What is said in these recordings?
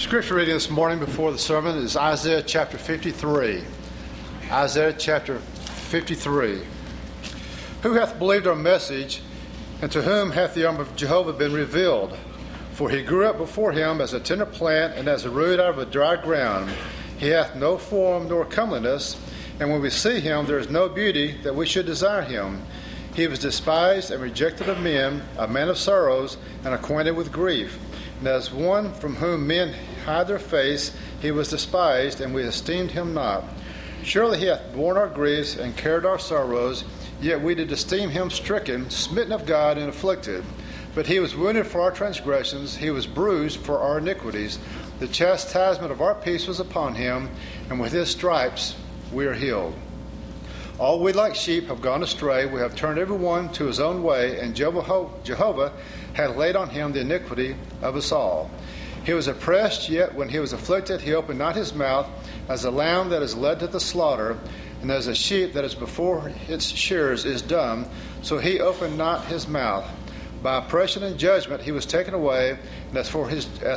Scripture reading this morning before the sermon is Isaiah chapter 53. Isaiah chapter 53. Who hath believed our message, and to whom hath the arm of Jehovah been revealed? For he grew up before him as a tender plant, and as a root out of a dry ground. He hath no form nor comeliness, and when we see him, there is no beauty that we should desire him. He was despised and rejected of men, a man of sorrows, and acquainted with grief. And as one from whom men hide their face, he was despised, and we esteemed him not. Surely he hath borne our griefs and carried our sorrows, yet we did esteem him stricken, smitten of God, and afflicted. But he was wounded for our transgressions, he was bruised for our iniquities. The chastisement of our peace was upon him, and with his stripes we are healed. All we like sheep have gone astray, we have turned every one to his own way, and Jehovah hath laid on him the iniquity of us all. He was oppressed, yet when he was afflicted, he opened not his mouth. As a lamb that is led to the slaughter, and as a sheep that is before its shearers is dumb, so he opened not his mouth. By oppression and judgment he was taken away. And as for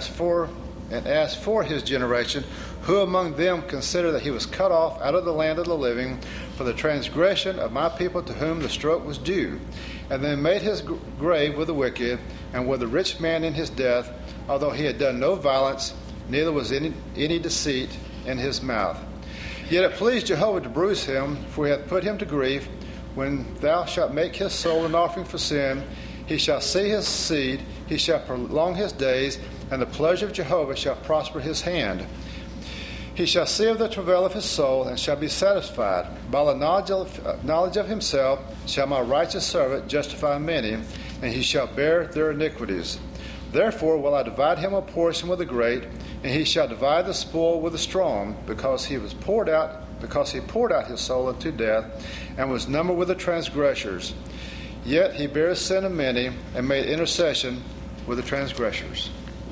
his generation, who among them consider that he was cut off out of the land of the living, for the transgression of my people to whom the stroke was due? And then made his grave with the wicked, and with the rich man in his death, although he had done no violence, neither was any deceit in his mouth. Yet it pleased Jehovah to bruise him, for he hath put him to grief. When thou shalt make his soul an offering for sin, he shall see his seed, he shall prolong his days, and the pleasure of Jehovah shall prosper his hand. He shall see of the travail of his soul, and shall be satisfied. By the knowledge of himself shall my righteous servant justify many, and he shall bear their iniquities. Therefore will I divide him a portion with the great, and he shall divide the spoil with the strong, because he poured out his soul unto death, and was numbered with the transgressors. Yet he bare sin of many, and made intercession with the transgressors.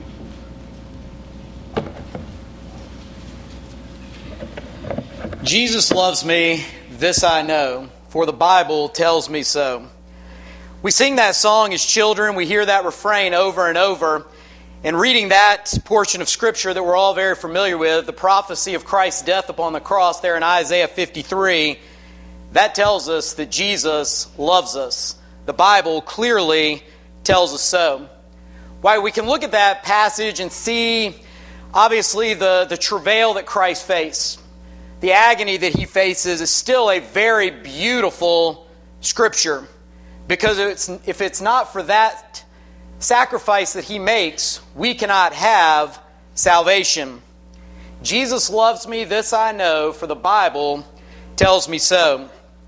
Jesus loves me, this I know, for the Bible tells me so. We sing that song as children, we hear that refrain over and over, and reading that portion of Scripture that we're all very familiar with, the prophecy of Christ's death upon the cross there in Isaiah 53, that tells us that Jesus loves us. The Bible clearly tells us so. Why, we can look at that passage and see, obviously, the travail that Christ faced. The agony that he faces is still a very beautiful Scripture. Because if it's not for that sacrifice that he makes, we cannot have salvation. Jesus loves me, this I know, for the Bible tells me so.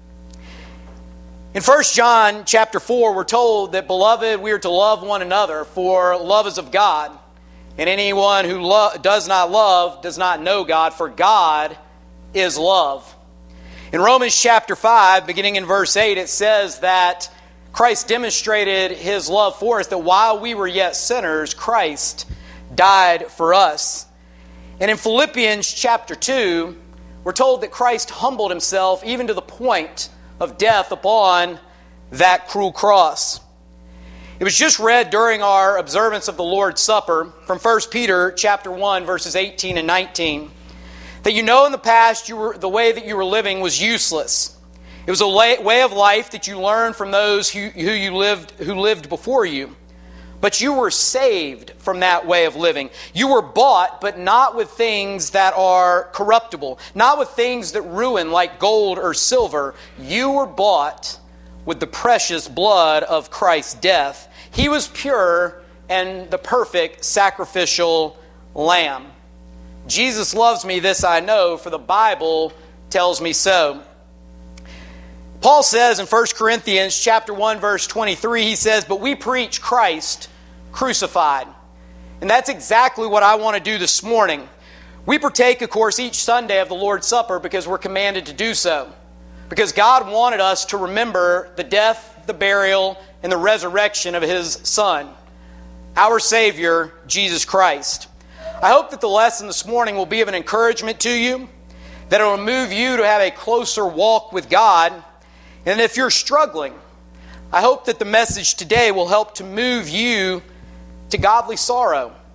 In 1 John chapter 4, we're told that, beloved, we are to love one another, for love is of God. And anyone who does not love does not know God, for God is love. In Romans chapter 5, beginning in verse 8, it says that Christ demonstrated his love for us, that while we were yet sinners, Christ died for us. And in Philippians chapter 2, we're told that Christ humbled himself even to the point of death upon that cruel cross. It was just read during our observance of the Lord's Supper from 1 Peter chapter 1, verses 18 and 19. That you know in the past the way that you were living was useless. It was a way of life that you learned from those who lived before you. But you were saved from that way of living. You were bought, but not with things that are corruptible, not with things that ruin like gold or silver. You were bought with the precious blood of Christ's death. He was pure and the perfect sacrificial lamb. Jesus loves me, this I know, for the Bible tells me so. Paul says in 1 Corinthians chapter 1, verse 23, he says, but we preach Christ crucified. And that's exactly what I want to do this morning. We partake, of course, each Sunday of the Lord's Supper because we're commanded to do so. Because God wanted us to remember the death, the burial, and the resurrection of His Son, our Savior, Jesus Christ. I hope that the lesson this morning will be of an encouragement to you, that it will move you to have a closer walk with God. And if you're struggling, I hope that the message today will help to move you to godly sorrow.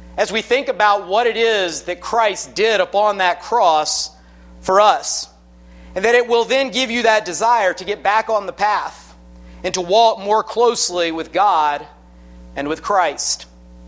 as we think about what it is that Christ did upon that cross for us. And that it will then give you that desire to get back on the path and to walk more closely with God and with Christ.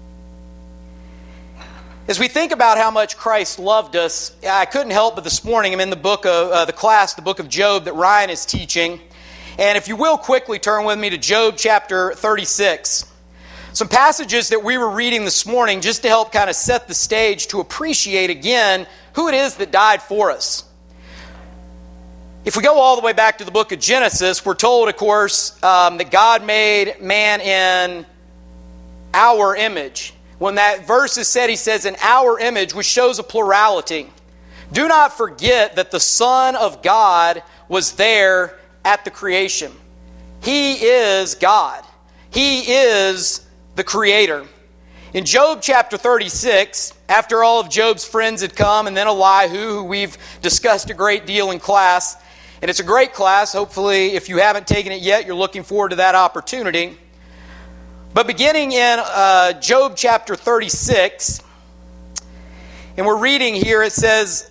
As we think about how much Christ loved us, I couldn't help but this morning, I'm in the book of the book of Job that Ryan is teaching. And if you will quickly turn with me to Job chapter 36. Some passages that we were reading this morning just to help kind of set the stage to appreciate again who it is that died for us. If we go all the way back to the book of Genesis, we're told, of course, that God made man in our image. When that verse is said, he says, in our image, which shows a plurality. Do not forget that the Son of God was there at the creation. He is God. He is the Creator. In Job chapter 36, after all of Job's friends had come, and then Elihu, who we've discussed a great deal in class, and it's a great class. Hopefully, if you haven't taken it yet, you're looking forward to that opportunity. But beginning in Job chapter 36, and we're reading here, it says,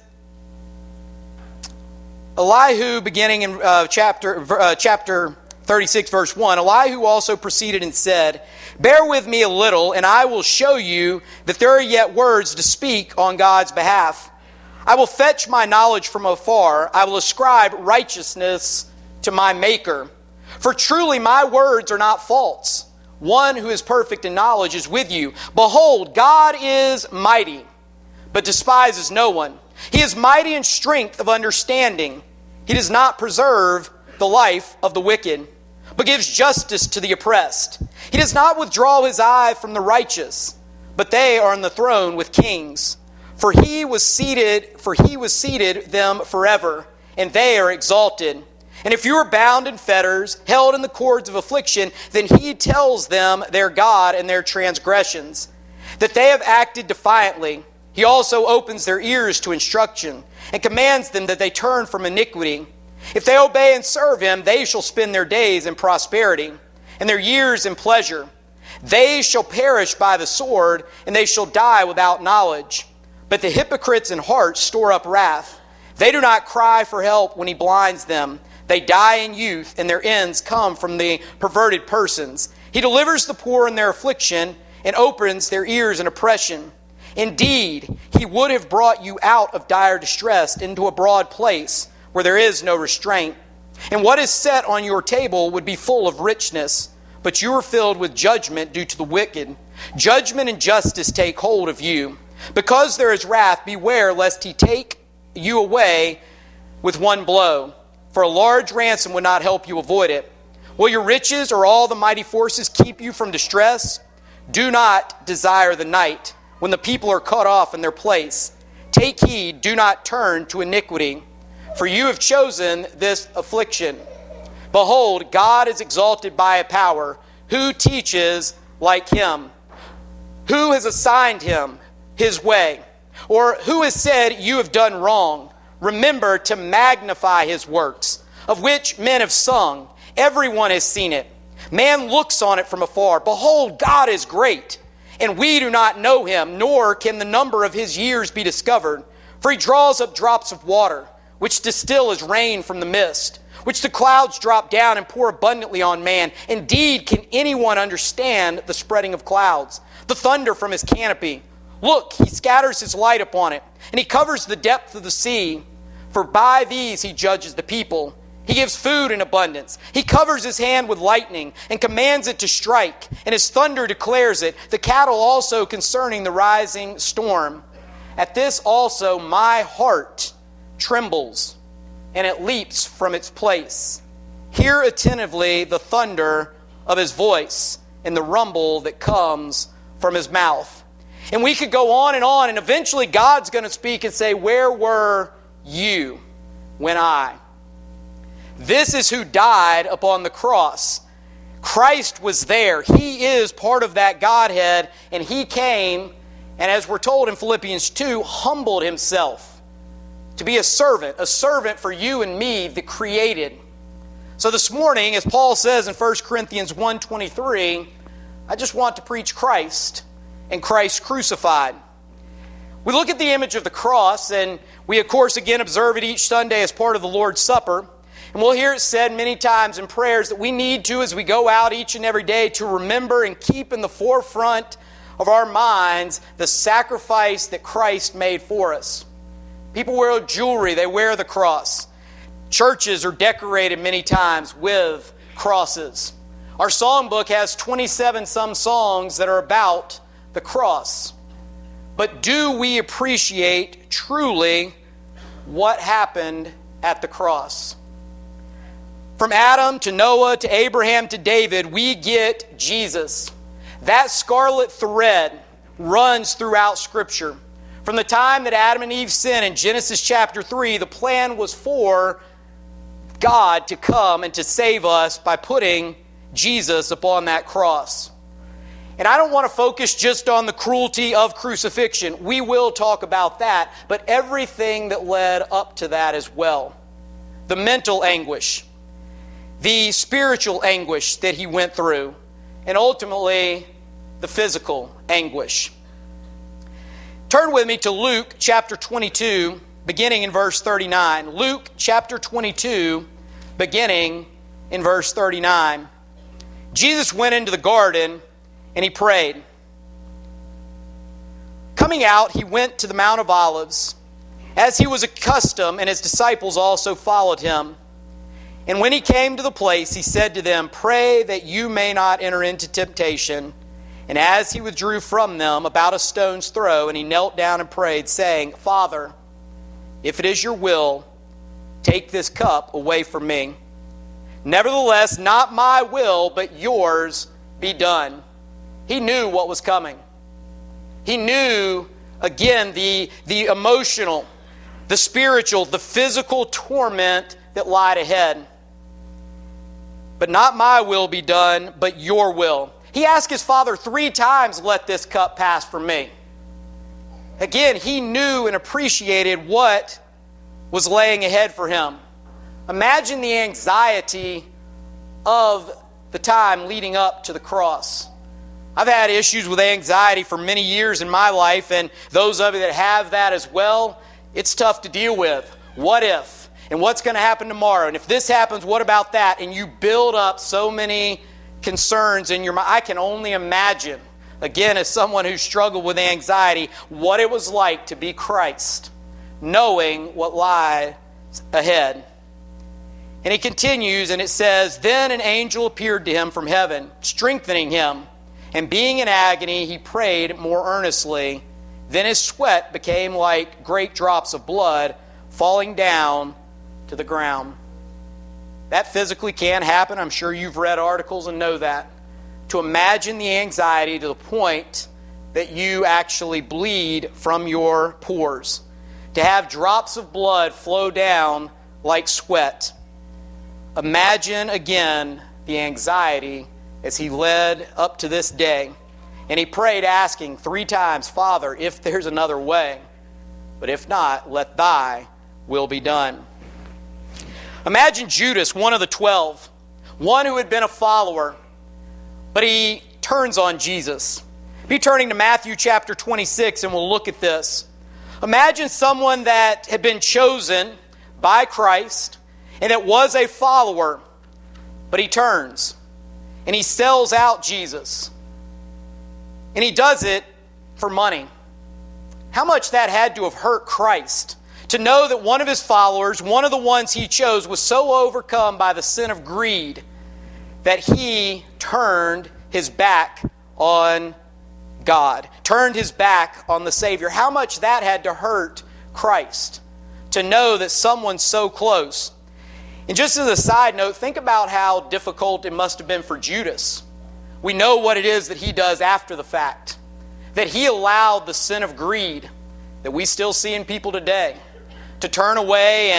Elihu, beginning in chapter 36, verse 1, Elihu also proceeded and said, bear with me a little, and I will show you that there are yet words to speak on God's behalf. I will fetch my knowledge from afar. I will ascribe righteousness to my Maker. For truly my words are not false. One who is perfect in knowledge is with you. Behold, God is mighty, but despises no one. He is mighty in strength of understanding. He does not preserve the life of the wicked, but gives justice to the oppressed. He does not withdraw his eye from the righteous, but they are on the throne with kings. For he was seated them forever, and they are exalted. And if you are bound in fetters, held in the cords of affliction, then he tells them their God and their transgressions, that they have acted defiantly. He also opens their ears to instruction, and commands them that they turn from iniquity. If they obey and serve him, they shall spend their days in prosperity, and their years in pleasure. They shall perish by the sword, and they shall die without knowledge. But the hypocrites in heart store up wrath. They do not cry for help when he blinds them. They die in youth, and their ends come from the perverted persons. He delivers the poor in their affliction, and opens their ears in oppression. Indeed, he would have brought you out of dire distress into a broad place where there is no restraint. And what is set on your table would be full of richness, but you are filled with judgment due to the wicked. Judgment and justice take hold of you. Because there is wrath, beware lest he take you away with one blow. For a large ransom would not help you avoid it. Will your riches or all the mighty forces keep you from distress? Do not desire the night, when the people are cut off in their place. Take heed, do not turn to iniquity, for you have chosen this affliction. Behold, God is exalted by a power. Who teaches like him? Who has assigned him his way? Or who has said, you have done wrong? Remember to magnify his works, of which men have sung. Everyone has seen it. Man looks on it from afar. Behold, God is great, and we do not know him, nor can the number of his years be discovered. For he draws up drops of water, which distill as rain from the mist, which the clouds drop down and pour abundantly on man. Indeed, can anyone understand the spreading of clouds, the thunder from his canopy? Look, he scatters his light upon it, and he covers the depth of the sea. For by these he judges the people. He gives food in abundance. He covers his hand with lightning and commands it to strike, and his thunder declares it, the cattle also concerning the rising storm. At this also my heart trembles, and it leaps from its place. Hear attentively the thunder of his voice and the rumble that comes from his mouth. And we could go on, and eventually God's going to speak and say, where were you when I? This is who died upon the cross. Christ was there. He is part of that Godhead, and he came, and as we're told in Philippians 2, humbled himself to be a servant for you and me, the created. So this morning, as Paul says in 1 Corinthians 1:23, I just want to preach Christ and Christ crucified. We look at the image of the cross, and we, of course, again observe it each Sunday as part of the Lord's Supper. And we'll hear it said many times in prayers that we need to, as we go out each and every day, to remember and keep in the forefront of our minds the sacrifice that Christ made for us. People wear jewelry, they wear the cross. Churches are decorated many times with crosses. Our songbook has 27 some songs that are about the cross. But do we appreciate truly what happened at the cross? From Adam to Noah to Abraham to David, we get Jesus. That scarlet thread runs throughout Scripture. From the time that Adam and Eve sinned in Genesis chapter 3, the plan was for God to come and to save us by putting Jesus upon that cross. And I don't want to focus just on the cruelty of crucifixion. We will talk about that, but everything that led up to that as well. The mental anguish, the spiritual anguish that he went through, and ultimately the physical anguish. Turn with me to Luke chapter 22, beginning in verse 39. Luke chapter 22, beginning in verse 39. Jesus went into the garden and he prayed. Coming out, he went to the Mount of Olives, as he was accustomed, and his disciples also followed him. And when he came to the place, he said to them, "Pray that you may not enter into temptation." And as he withdrew from them about a stone's throw, and he knelt down and prayed, saying, "Father, if it is your will, take this cup away from me. Nevertheless, not my will, but yours be done." He knew what was coming. He knew, again, the emotional, the spiritual, the physical torment that lied ahead. But not my will be done, but your will. He asked his Father 3 times, "Let this cup pass from me." Again, he knew and appreciated what was laying ahead for him. Imagine the anxiety of the time leading up to the cross. I've had issues with anxiety for many years in my life, and those of you that have that as well, it's tough to deal with. What if? And what's going to happen tomorrow? And if this happens, what about that? And you build up so many concerns in your mind. I can only imagine, again, as someone who struggled with anxiety, what it was like to be Christ, knowing what lies ahead. And he continues, and it says, "Then an angel appeared to him from heaven, strengthening him. And being in agony, he prayed more earnestly. Then his sweat became like great drops of blood falling down to the ground." That physically can happen. I'm sure you've read articles and know that. To imagine the anxiety to the point that you actually bleed from your pores. To have drops of blood flow down like sweat. Imagine again the anxiety as he led up to this day. And he prayed, asking 3 times, "Father, if there's another way, but if not, let thy will be done." Imagine Judas, one of the 12, one who had been a follower, but he turns on Jesus. Be turning to Matthew chapter 26, and we'll look at this. Imagine someone that had been chosen by Christ, and it was a follower, but he turns. And he sells out Jesus. And he does it for money. How much that had to have hurt Christ. To know that one of his followers, one of the ones he chose, was so overcome by the sin of greed that he turned his back on God. Turned his back on the Savior. How much that had to hurt Christ. To know that someone so close. And just as a side note, think about how difficult it must have been for Judas. We know what it is that he does after the fact. That he allowed the sin of greed that we still see in people today to turn away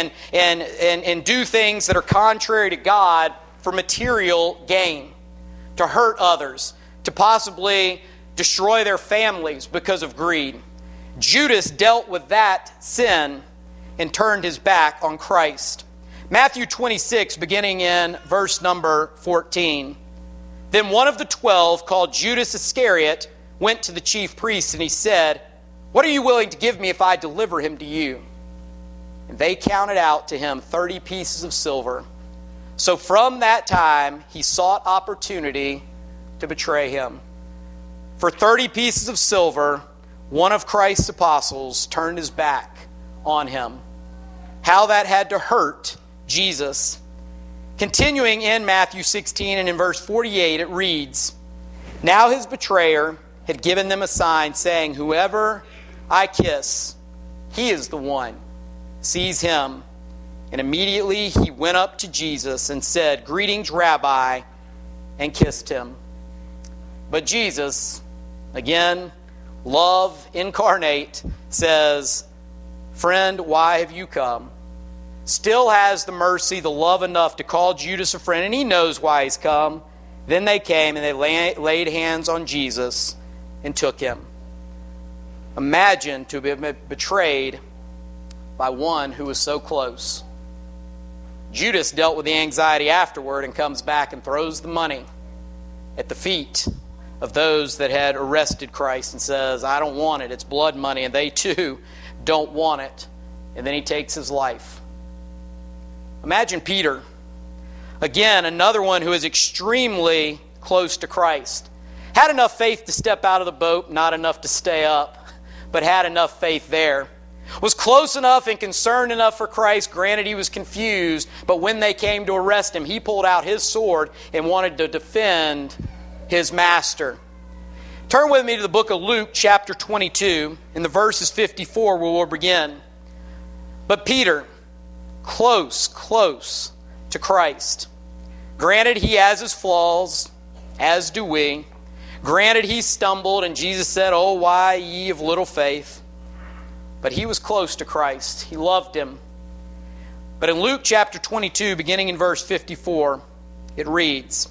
and do things that are contrary to God for material gain. To hurt others. To possibly destroy their families because of greed. Judas dealt with that sin and turned his back on Christ. Matthew 26, beginning in verse number 14. Then one of the 12, called Judas Iscariot, went to the chief priests, and he said, "What are you willing to give me if I deliver him to you?" And they counted out to him 30 pieces of silver. So from that time, he sought opportunity to betray him. For 30 pieces of silver, one of Christ's apostles turned his back on him. How that had to hurt Jesus. Continuing in Matthew 16 and in verse 48, it reads, "Now his betrayer had given them a sign, saying, 'Whoever I kiss, he is the one. Seize him.' And immediately he went up to Jesus and said, 'Greetings, Rabbi,' and kissed him." But Jesus, again, love incarnate, says, "Friend, why have you come?" Still has the mercy, the love enough to call Judas a friend, and he knows why he's come. Then they came and they laid hands on Jesus and took him. Imagine to be betrayed by one who was so close. Judas dealt with the anxiety afterward and comes back and throws the money at the feet of those that had arrested Christ and says, "I don't want it, it's blood money," and they too don't want it. And then he takes his life. Imagine Peter, again, another one who is extremely close to Christ. Had enough faith to step out of the boat, not enough to stay up, but had enough faith there. Was close enough and concerned enough for Christ. Granted, he was confused, but when they came to arrest him, he pulled out his sword and wanted to defend his master. Turn with me to the book of Luke, chapter 22, in the verses 54, where we'll begin. But Peter, close to Christ. Granted, he has his flaws, as do we. Granted, he stumbled, and Jesus said, "Oh, why ye of little faith?" But he was close to Christ. He loved him. But in Luke chapter 22, beginning in verse 54, it reads,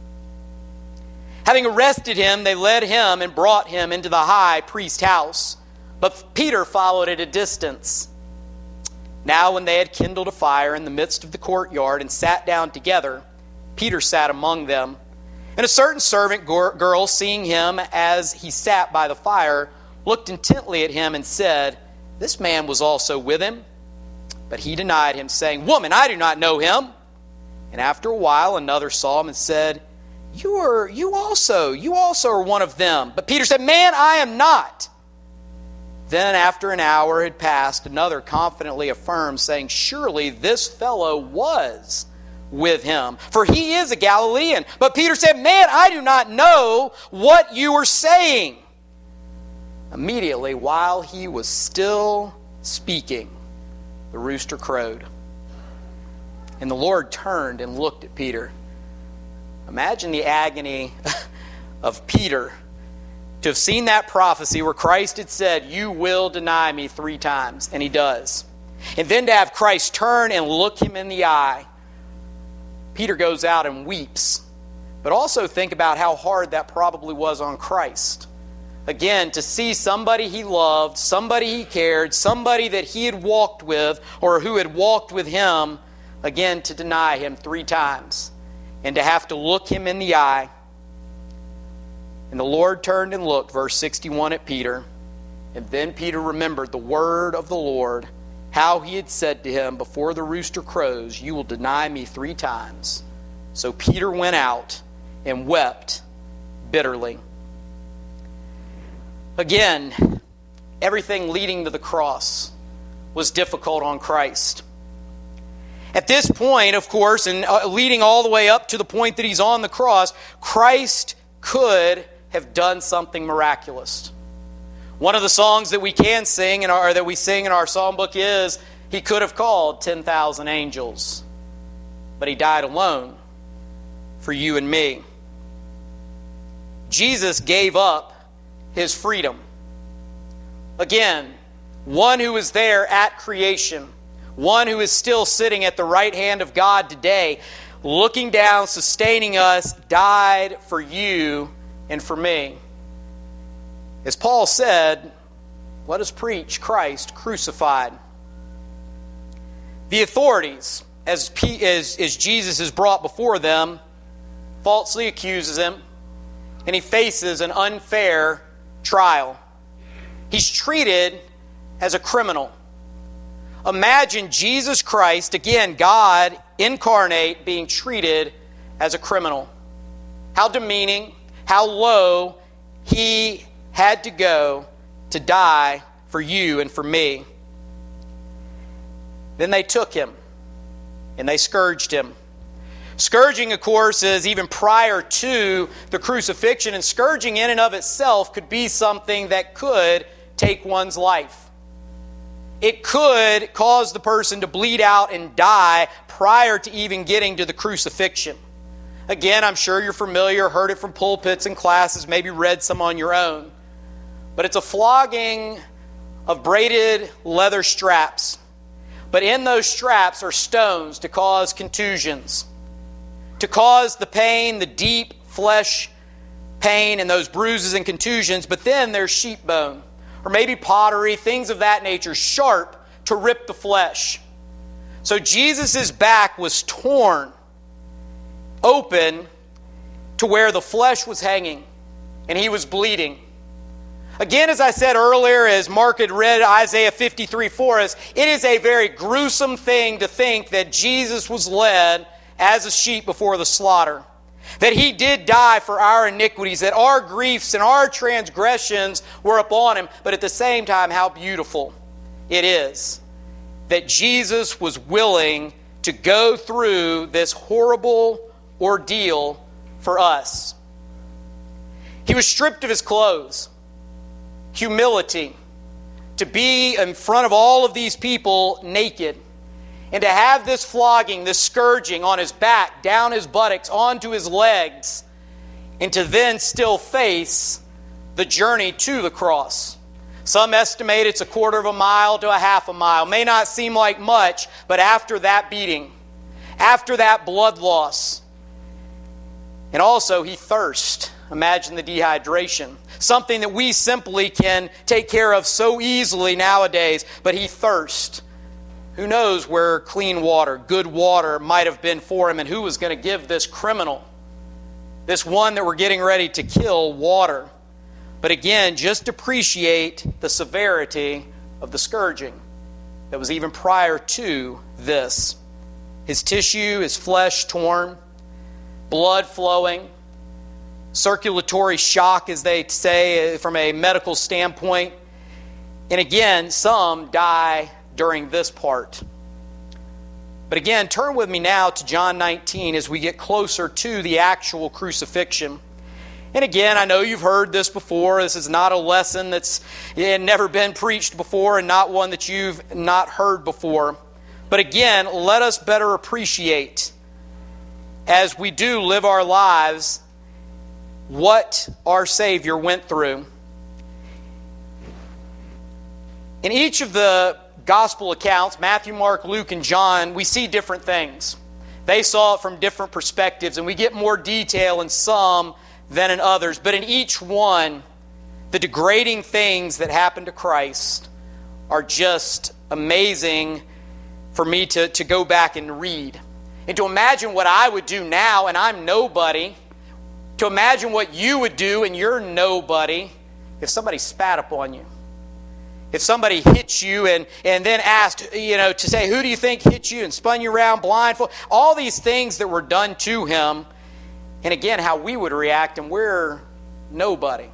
"Having arrested him, they led him and brought him into the high priest's house. But Peter followed at a distance. Now when they had kindled a fire in the midst of the courtyard and sat down together, Peter sat among them. And a certain servant girl, seeing him as he sat by the fire, looked intently at him and said, 'This man was also with him.' But he denied him, saying, 'Woman, I do not know him.' And after a while another saw him and said, 'You also are one of them.' But Peter said, 'Man, I am not.' Then after an hour had passed, another confidently affirmed, saying, 'Surely this fellow was with him, for he is a Galilean.' But Peter said, 'Man, I do not know what you are saying.' Immediately, while he was still speaking, the rooster crowed. And the Lord turned and looked at Peter." Imagine the agony of Peter to have seen that prophecy where Christ had said, "You will deny me 3 times," and he does. And then to have Christ turn and look him in the eye. Peter goes out and weeps. But also think about how hard that probably was on Christ. Again, to see somebody he loved, somebody he cared, somebody that he had walked with or who had walked with him, again to deny him 3 times. And to have to look him in the eye. And the Lord turned and looked, verse 61, at Peter. And then Peter remembered the word of the Lord, how he had said to him, "Before the rooster crows, you will deny me 3 times." So Peter went out and wept bitterly. Again, everything leading to the cross was difficult on Christ. At this point, of course, and leading all the way up to the point that he's on the cross, Christ could have done something miraculous. One of the songs that we can sing, or that we sing in our psalm book is, "He could have called 10,000 angels, but he died alone for you and me." Jesus gave up his freedom. Again, one who was there at creation, one who is still sitting at the right hand of God today, looking down, sustaining us, died for you and for me. As Paul said, let us preach Christ crucified. The authorities, as Jesus is brought before them, falsely accuses him, and he faces an unfair trial. He's treated as a criminal. Imagine Jesus Christ, again, God incarnate, being treated as a criminal. How demeaning, how low he had to go to die for you and for me. Then they took him and they scourged him. Scourging, of course, is even prior to the crucifixion, and scourging in and of itself could be something that could take one's life. It could cause the person to bleed out and die prior to even getting to the crucifixion. Again, I'm sure you're familiar, heard it from pulpits and classes, maybe read some on your own. But it's a flogging of braided leather straps. But in those straps are stones to cause contusions, to cause the pain, the deep flesh pain and those bruises and contusions. But then there's sheep bone, or maybe pottery, things of that nature, sharp to rip the flesh. So Jesus' back was torn open to where the flesh was hanging, and he was bleeding. Again, as I said earlier, as Mark had read Isaiah 53 for us, it is a very gruesome thing to think that Jesus was led as a sheep before the slaughter. That he did die for our iniquities, that our griefs and our transgressions were upon him. But at the same time, how beautiful it is that Jesus was willing to go through this horrible ordeal for us. He was stripped of his clothes. Humility, to be in front of all of these people naked, and to have this flogging, this scourging on his back, down his buttocks, onto his legs, and to then still face the journey to the cross. Some estimate it's a quarter of a mile to a half a mile. May not seem like much, but after that beating, after that blood loss, and also he thirst. Imagine the dehydration. Something that we simply can take care of so easily nowadays. But he thirst. Who knows where clean water, good water might have been for him, and who was going to give this criminal, this one that we're getting ready to kill, water. But again, just appreciate the severity of the scourging that was even prior to this. His tissue, his flesh torn, blood flowing, circulatory shock, as they say, from a medical standpoint. And again, some die during this part. But again, turn with me now to John 19 as we get closer to the actual crucifixion. And again, I know you've heard this before. This is not a lesson that's never been preached before, and not one that you've not heard before. But again, let us better appreciate, as we do live our lives, what our Savior went through. In each of the gospel accounts, Matthew, Mark, Luke, and John, we see different things. They saw it from different perspectives, and we get more detail in some than in others. But in each one, the degrading things that happened to Christ are just amazing for me to go back and read. And to imagine what I would do now, and I'm nobody. To imagine what you would do, and you're nobody, if somebody spat upon you. If somebody hit you and then asked, to say, who do you think hit you, and spun you around blindfold? All these things that were done to him. And again, how we would react, and we're nobody.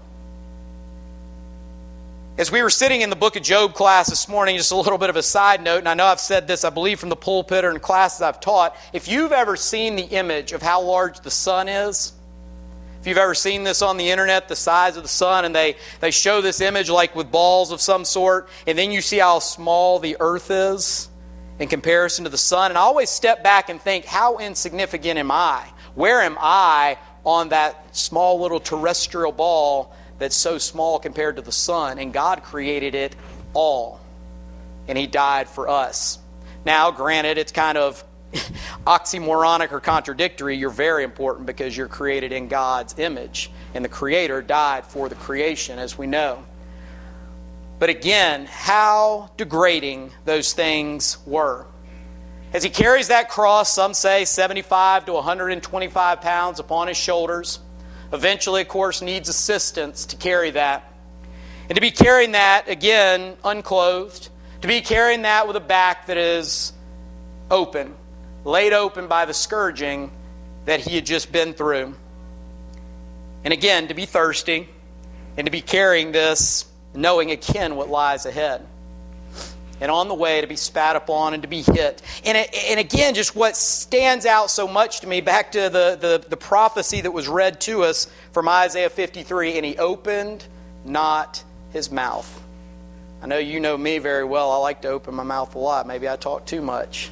As we were sitting in the book of Job class this morning, just a little bit of a side note, and I know I've said this, I believe, from the pulpit or in classes I've taught. If you've ever seen the image of how large the sun is, if you've ever seen this on the internet, the size of the sun, and they show this image like with balls of some sort, and then you see how small the earth is in comparison to the sun. And I always step back and think, how insignificant am I? Where am I on that small little terrestrial ball that's so small compared to the sun? And God created it all, and He died for us. Now, granted, it's kind of oxymoronic or contradictory. You're very important because you're created in God's image, and the Creator died for the creation, as we know. But again, how degrading those things were. As He carries that cross, some say 75 to 125 pounds upon His shoulders, eventually, of course, needs assistance to carry that. And to be carrying that, again, unclothed, to be carrying that with a back that is open, laid open by the scourging that he had just been through. And again, to be thirsty and to be carrying this, knowing again what lies ahead. And on the way to be spat upon and to be hit. And again, just what stands out so much to me, back to the prophecy that was read to us from Isaiah 53, and he opened not his mouth. I know you know me very well. I like to open my mouth a lot. Maybe I talk too much.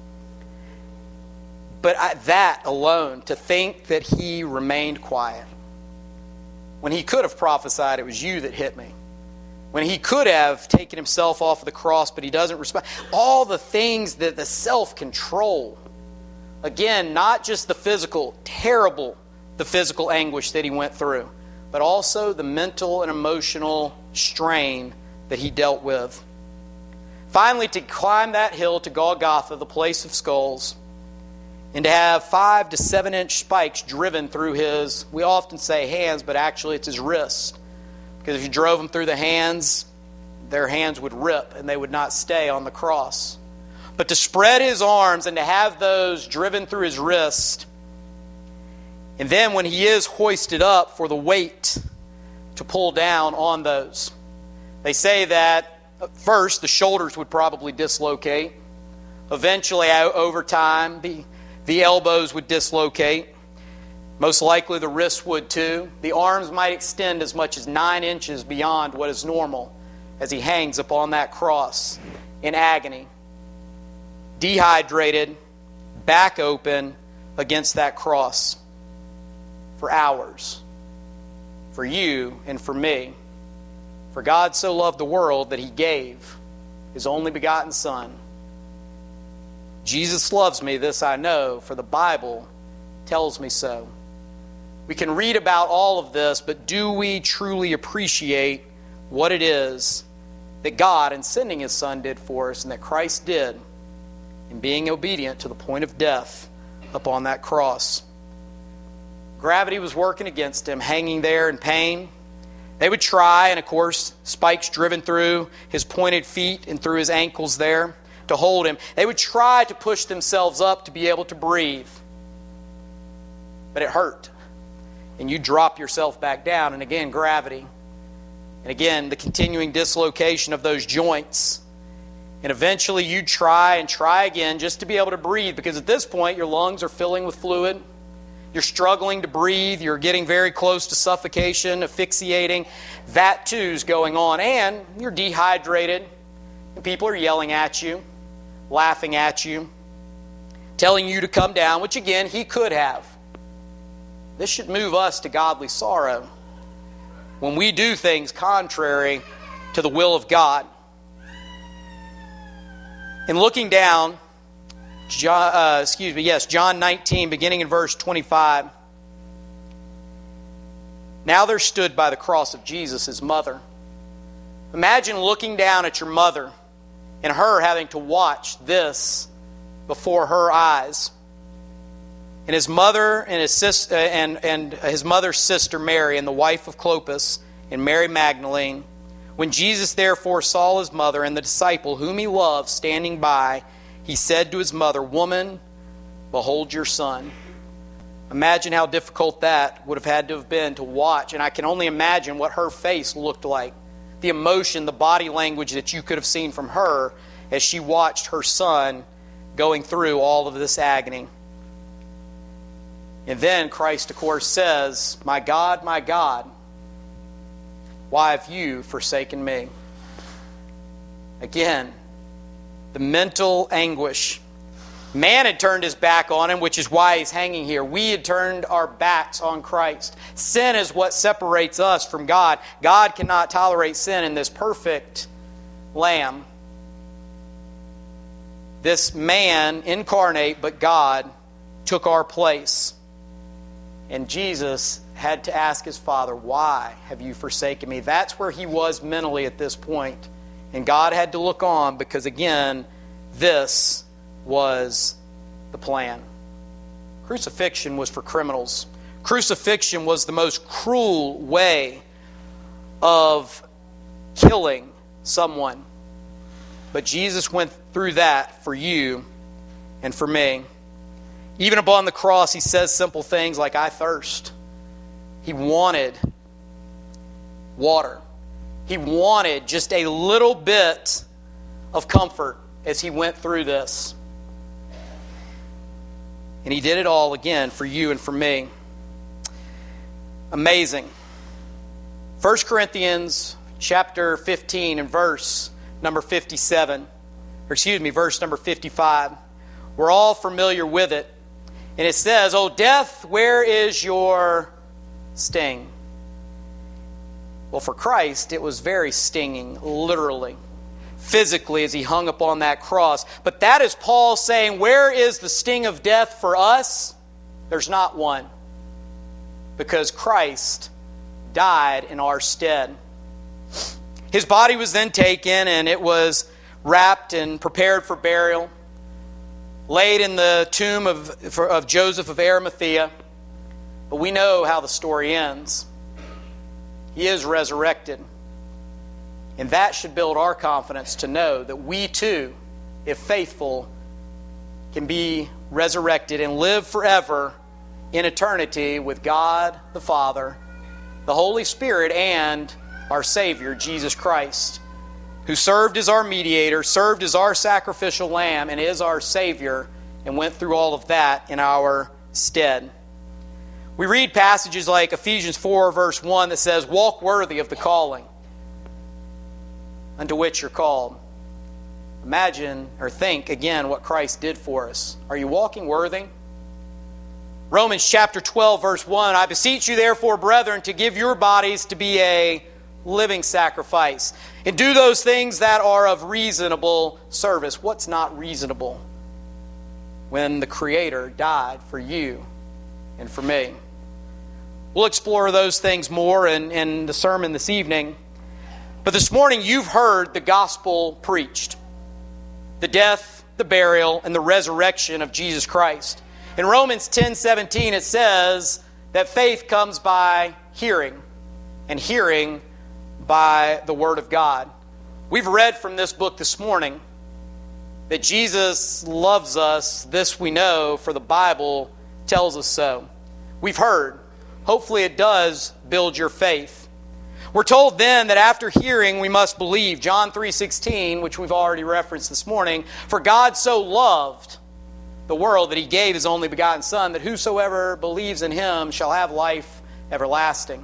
But that alone, to think that he remained quiet, when he could have prophesied, it was you that hit me. When he could have taken himself off of the cross, but he doesn't respond. All the things that the self-control, again, not just the physical, terrible, the physical anguish that he went through, but also the mental and emotional strain that he dealt with. Finally, to climb that hill to Golgotha, the place of skulls, and to have 5 to 7 inch spikes driven through his, we often say hands, but actually it's his wrist. Because if you drove them through the hands, their hands would rip and they would not stay on the cross. But to spread his arms and to have those driven through his wrist, and then when he is hoisted up for the weight to pull down on those. They say that first the shoulders would probably dislocate. Eventually, over time, the elbows would dislocate. Most likely the wrists would too. The arms might extend as much as 9 inches beyond what is normal as he hangs upon that cross in agony. Dehydrated, back open against that cross for hours. For you and for me. For God so loved the world that he gave his only begotten Son. Jesus loves me, this I know, for the Bible tells me so. We can read about all of this, but do we truly appreciate what it is that God, in sending his Son, did for us, and that Christ did in being obedient to the point of death upon that cross? Gravity was working against him, hanging there in pain. They would try, and of course, spikes driven through his pointed feet and through his ankles there to hold him. They would try to push themselves up to be able to breathe. But it hurt. And you drop yourself back down, and again, gravity. And again, the continuing dislocation of those joints. And eventually you try and try again just to be able to breathe, because at this point your lungs are filling with fluid. You're struggling to breathe. You're getting very close to suffocation, asphyxiating. That too is going on. And you're dehydrated. And people are yelling at you, laughing at you, telling you to come down, which again, he could have. This should move us to godly sorrow when we do things contrary to the will of God. And looking down, John 19, beginning in verse 25. Now there stood by the cross of Jesus his mother. Imagine looking down at your mother and her having to watch this before her eyes. And his mother and his sister, and his mother's sister Mary, and the wife of Clopas, and Mary Magdalene. When Jesus therefore saw his mother and the disciple whom he loved standing by, he said to his mother, "Woman, behold your son." Imagine how difficult that would have had to have been to watch. And I can only imagine what her face looked like. The emotion, the body language that you could have seen from her as she watched her son going through all of this agony. And then Christ, of course, says, my God, why have you forsaken me?" Again, the mental anguish. Man had turned his back on him, which is why he's hanging here. We had turned our backs on Christ. Sin is what separates us from God. God cannot tolerate sin, in this perfect Lamb, this man, incarnate, but God, took our place. And Jesus had to ask his Father, "Why have you forsaken me?" That's where he was mentally at this point. And God had to look on, because again, this was the plan. Crucifixion was for criminals. Crucifixion was the most cruel way of killing someone. But Jesus went through that for you and for me. Even upon the cross, he says simple things like, I thirst. He wanted water. He wanted just a little bit of comfort as he went through this. And he did it all again for you and for me. Amazing. 1 Corinthians chapter 15 and verse number 57. Verse number 55. We're all familiar with it. And it says, O death, where is your sting? Well, for Christ, it was very stinging, literally, physically, as he hung upon that cross. But that is Paul saying, where is the sting of death for us? There's not one. Because Christ died in our stead. His body was then taken, and it was wrapped and prepared for burial, laid in the tomb of Joseph of Arimathea. But we know how the story ends. He is resurrected. And that should build our confidence to know that we too, if faithful, can be resurrected and live forever in eternity with God the Father, the Holy Spirit, and our Savior, Jesus Christ, who served as our mediator, served as our sacrificial lamb, and is our Savior, and went through all of that in our stead. We read passages like Ephesians 4, verse 1 that says, walk worthy of the calling unto which you're called. Imagine or think again what Christ did for us. Are you walking worthy? Romans chapter 12, verse 1, I beseech you therefore, brethren, to give your bodies to be a living sacrifice, and do those things that are of reasonable service. What's not reasonable? When the Creator died for you and for me. We'll explore those things more in the sermon this evening. But this morning you've heard the gospel preached. The death, the burial, and the resurrection of Jesus Christ. In Romans 10:17 it says that faith comes by hearing, and hearing by the Word of God. We've read from this book this morning that Jesus loves us. This we know, for the Bible tells us so. We've heard. Hopefully it does build your faith. We're told then that after hearing we must believe. John 3:16, which we've already referenced this morning, for God so loved the world that He gave His only begotten Son, that whosoever believes in Him shall have life everlasting.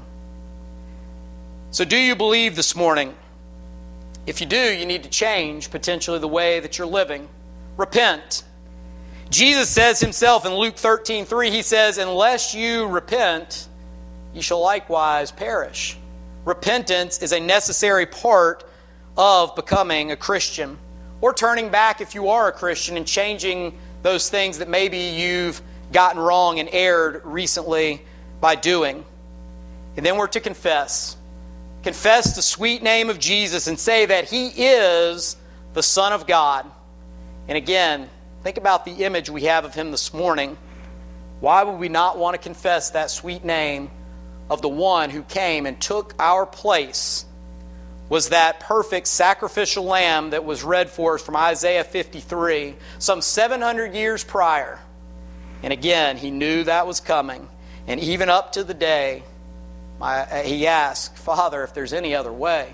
So do you believe this morning? If you do, you need to change potentially the way that you're living. Repent. Jesus says Himself in Luke 13:3, He says, unless you repent, you shall likewise perish. Repentance is a necessary part of becoming a Christian, or turning back if you are a Christian and changing those things that maybe you've gotten wrong and erred recently by doing. And then we're to confess. Confess the sweet name of Jesus and say that He is the Son of God. And again, think about the image we have of Him this morning. Why would we not want to confess that sweet name of the one who came and took our place? Was that perfect sacrificial lamb that was read for us from Isaiah 53, some 700 years prior. And again, He knew that was coming. And even up to the day, He asked, Father, if there's any other way.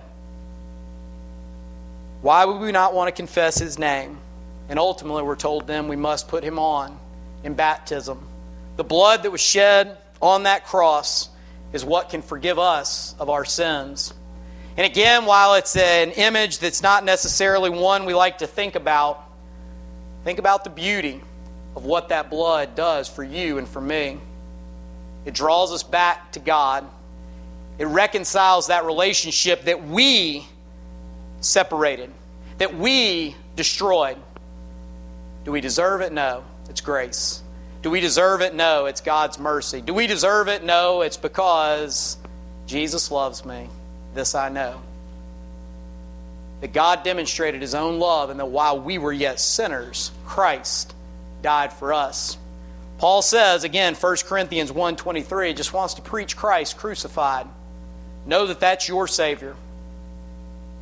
Why would we not want to confess His name? And ultimately, we're told then we must put Him on in baptism. The blood that was shed on that cross is what can forgive us of our sins. And again, while it's an image that's not necessarily one we like to think about the beauty of what that blood does for you and for me. It draws us back to God. It reconciles that relationship that we separated, that we destroyed. Do we deserve it? No. It's grace. Do we deserve it? No. It's God's mercy. Do we deserve it? No. It's because Jesus loves me. This I know. That God demonstrated His own love, and that while we were yet sinners, Christ died for us. Paul says, again, 1 Corinthians 1:23, just wants to preach Christ crucified. Know that that's your Savior.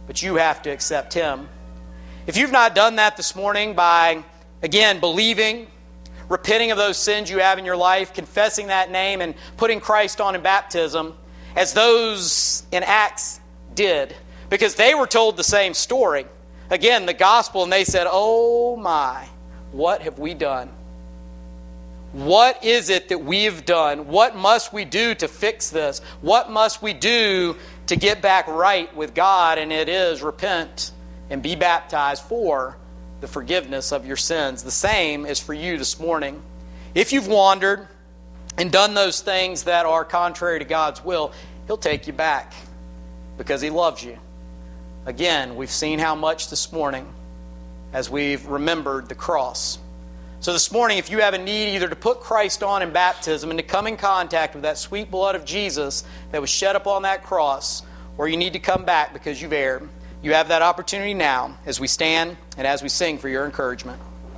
but you have to accept Him. If you've not done that this morning by, again, believing, repenting of those sins you have in your life, confessing that name, and putting Christ on in baptism, as those in Acts did, because they were told the same story. Again, the gospel, and they said, "Oh my, what have we done? What is it that we've done? What must we do to fix this? What must we do to get back right with God?" And it is repent and be baptized for the forgiveness of your sins. The same is for you this morning. If you've wandered and done those things that are contrary to God's will, He'll take you back because He loves you. Again, we've seen how much this morning as we've remembered the cross. So this morning, if you have a need either to put Christ on in baptism and to come in contact with that sweet blood of Jesus that was shed upon that cross, or you need to come back because you've erred, you have that opportunity now as we stand and as we sing for your encouragement.